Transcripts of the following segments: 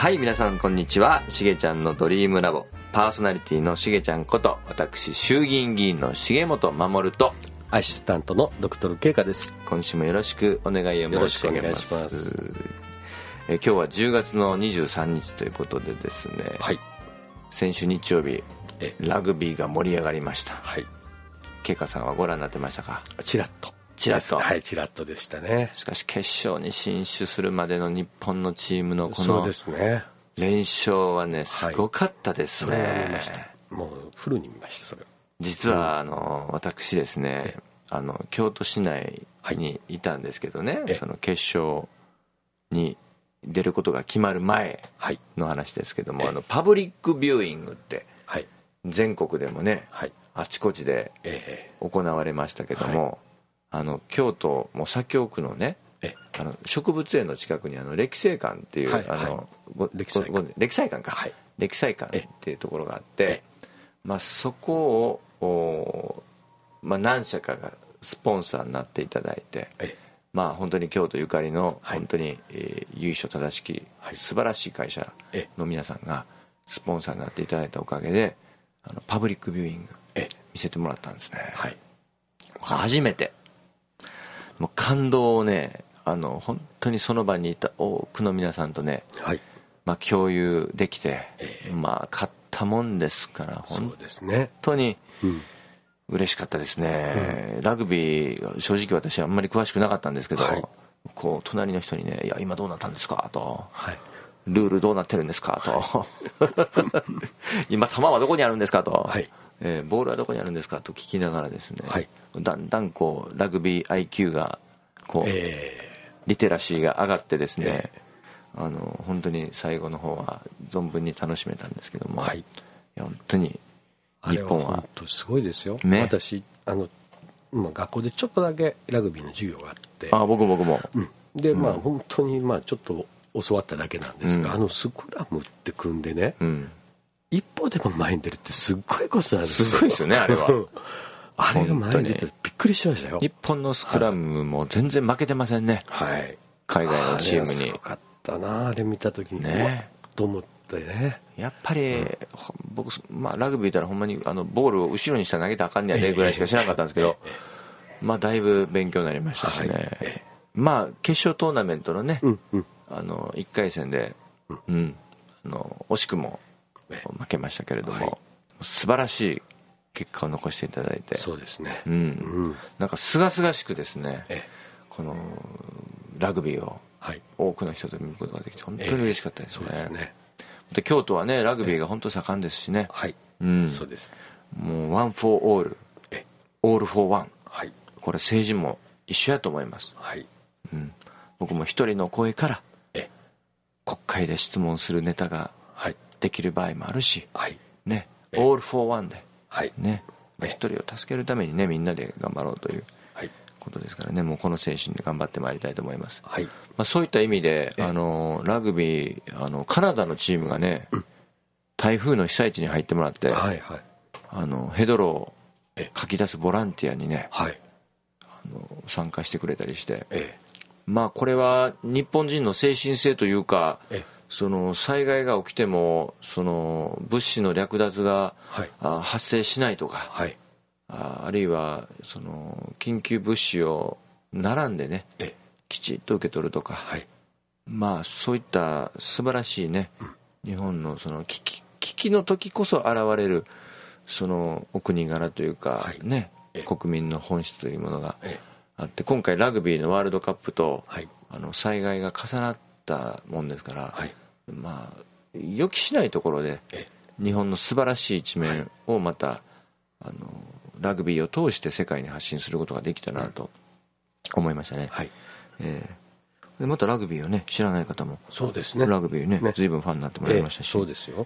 はい、皆さんこんにちは。しげちゃんのドリームラボパーソナリティのしげちゃんこと私衆議院議員の重本守とアシスタントのドクトル慶香です。 今週もよろしくお願いを申し上げます。 よろしくお願いします。 今日は10月の23日ということでですね、 はい、 先週日曜日ラグビーが盛り上がりました。 はい、 慶香さんはご覧になってましたか？ チラッとはい、チラッとでしたね。しかし決勝に進出するまでの日本のチームのこのそうですね、 連勝はね、すごかったですね。 それは見ました。もうフルに見ました。それ実は私ですね、京都市内にいたんですけどね、その決勝に出ることが決まる前の話ですけども、パブリックビューイングって全国でもね、あちこちで行われましたけども、京都も左京区のね、植物園の近くに歴生館っていう、歴彩館か、歴彩館っていうところがあって、そこを、何社かがスポンサーになっていただいて、本当に京都ゆかりの本当に、由緒正しき素晴らしい会社の皆さんがスポンサーになっていただいたおかげでパブリックビューイング見せてもらったんですね。初めてもう感動をね、本当にその場にいた多くの皆さんとね、共有できて、勝ったもんですから本当に嬉しかったですね。ラグビー正直私はあんまり詳しくなかったんですけど、こう隣の人にね、いや今どうなったんですかと、ルールどうなってるんですかと今球はどこにあるんですかと、ボールはどこにあるんですかと聞きながらですね、だんだんこうラグビー IQ がこう、リテラシーが上がってですね、本当に最後の方は存分に楽しめたんですけども、いや本当に日本は本当すごいですよ、ね、私学校でちょっとだけラグビーの授業があって、 僕も、 で本当にちょっと教わっただけなんですが、スクラムって組んでね、一歩でも前に出るってすっごいことなんですよ。 すごいですよね、あれはあれが前に出てびっくりしましたよ。 日本のスクラムも全然負けてませんね、海外のチームに。 あれはすごかったな、あれ見た時にね、と思ってね。 やっぱり、僕、ラグビーたらほんまにボールを後ろにしたら投げたらあかんねやでぐらいしか知らなかったんですけど、だいぶ勉強になりましたしね、決勝トーナメントのね、1回戦で、惜しくも負けましたけれども、素晴らしい結果を残していただいて、 そうですね、 なんかすがすがしくですね、このラグビーを多くの人と見ることができて本当に嬉しかったですね。で京都はねラグビーが本当盛んですしね、 そうです。 もうワン・フォー・オール、オール・フォー・ワン、これ政治も一緒やと思います。僕も一人の声から国会で質問するネタができる場合もあるし、ね、オール・フォー・ワンでね、一人を助けるためにねみんなで頑張ろうということですからね、もうこの精神で頑張ってまいりたいと思います。そういった意味でラグビーカナダのチームがね、台風の被災地に入ってもらって、ヘドロをかき出すボランティアにね、参加してくれたりして、これは日本人の精神性というか、その災害が起きてもその物資の略奪が、発生しないとか、あるいはその緊急物資を並んでねきちっと受け取るとか、そういった素晴らしいね、日本のその危機の時こそ現れるそのお国柄というかね、国民の本質というものがあって、今回ラグビーのワールドカップと災害が重なったもんですから、予期しないところで日本の素晴らしい一面をまたラグビーを通して世界に発信することができたなと思いましたね。でまたラグビーをね知らない方もそうですね、 ラグビーね随分ファンになってもらいましたし、 そうですよ、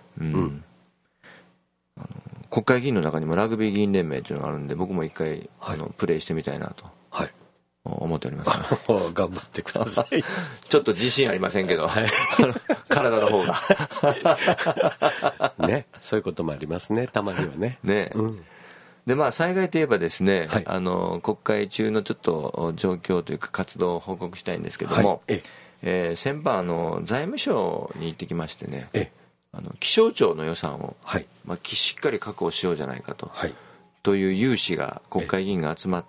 国会議員の中にもラグビー議員連盟というのがあるんで、僕も一回プレーしてみたいなと思っております、 頑張ってくださいちょっと自信ありませんけど、体の方がね、そういうこともありますね、たまにはね。 で災害といえばですね、国会中のちょっと状況というか活動を報告したいんですけども、 先般財務省に行ってきましてね、気象庁の予算を、しっかり確保しようじゃないかと、という有志が国会議員が集まって、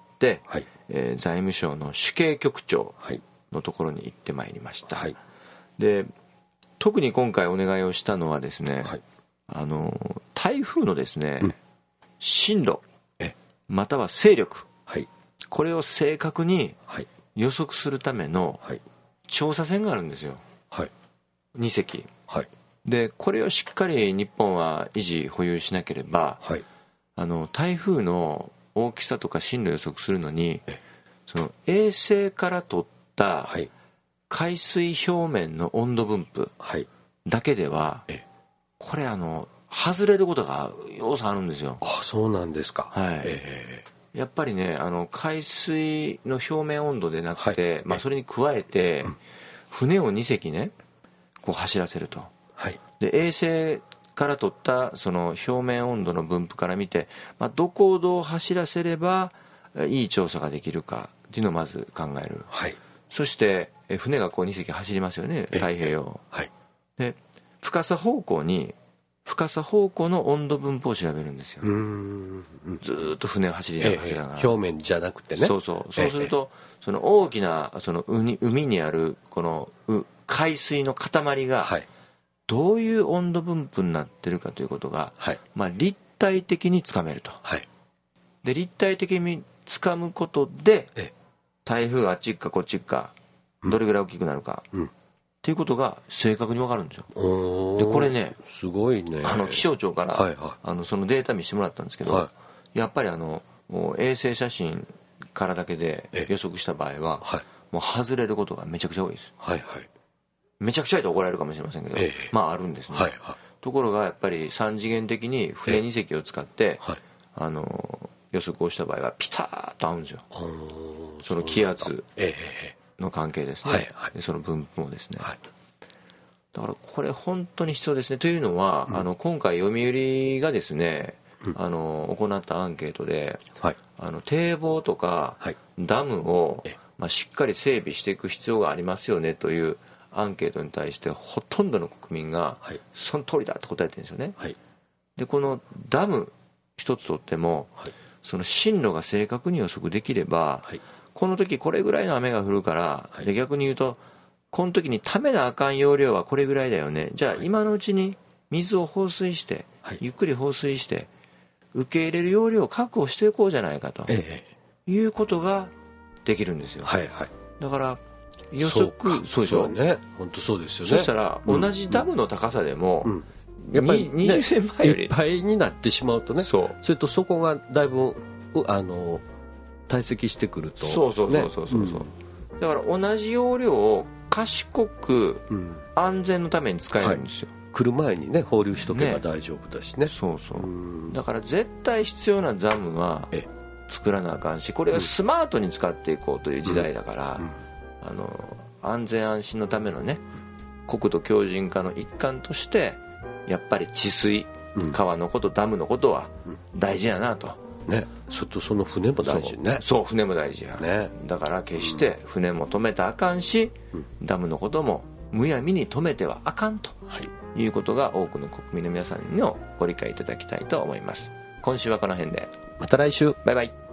財務省の主計局長のところに行ってまいりました。で特に今回お願いをしたのはですね、台風のですね、進路または勢力、これを正確に予測するための調査船があるんですよ、2隻、でこれをしっかり日本は維持保有しなければ、台風の大きさとか進路予測するのに、その衛星から取った海水表面の温度分布だけでは、これ外れることが要素あるんですよ。 そうなんですか。 やっぱりね、海水の表面温度でなくて、それに加えて、船を2隻ねこう走らせると、で衛星から取ったその表面温度の分布から見て、どこをどう走らせればいい調査ができるかっていうのをまず考える、そして船がこう2隻走りますよね、太平洋、で深さ方向の温度分布を調べるんですよ。ずーっと船を走りながら、 表面じゃなくてね。 そうすると、その大きなその海にあるこの海水の塊がどういう温度分布になってるかということが、立体的につかめると、で立体的につかむことで、台風があっち行くかこっち行くか、どれぐらい大きくなるか、っていうことが正確に分かるんですよ。でこれね、 すごいね、 気象庁から、そのデータ見してもらったんですけど、やっぱり衛星写真からだけで予測した場合は、もう外れることがめちゃくちゃ多いです。めちゃくちゃ言うと怒られるかもしれませんけど、あるんですね。ところがやっぱり3次元的に船2隻を使って、予測をした場合はピターッと合うんですよ。その気圧の関係ですね、その分布もですね、だからこれ本当に必要ですね。というのは、今回読売がですね、行ったアンケートで、堤防とかダムを、しっかり整備していく必要がありますよねというアンケートに対してほとんどの国民がその通りだと答えてるんですよね。でこのダム一つとっても、その進路が正確に予測できれば、この時これぐらいの雨が降るから、で逆に言うとこの時にためなあかん容量はこれぐらいだよね、じゃあ今のうちに水を放水して、ゆっくり放水して受け入れる容量を確保していこうじゃないかと、いうことができるんですよ。だから予測、 そうでしょうね。本当そうですよね。 そしたら同じダムの高さでも、やっぱり20年前よりいっぱいになってしまうとね、それとそこがだいぶ堆積してくると、だから同じ容量を賢く安全のために使えるんですよ。 来る前にね放流しとけば大丈夫だしね。 だから絶対必要なダムは作らなあかんし、これをスマートに使っていこうという時代だから、安全安心のためのね、国土強靭化の一環としてやっぱり治水、川のことダムのことは大事やなと、 その船も大事ね。 船も大事や、だから決して船も止めたらあかんし、ダムのこともむやみに止めてはあかんと、いうことが多くの国民の皆さんにもご理解いただきたいと思います。今週はこの辺で、 また来週、 バイバイ。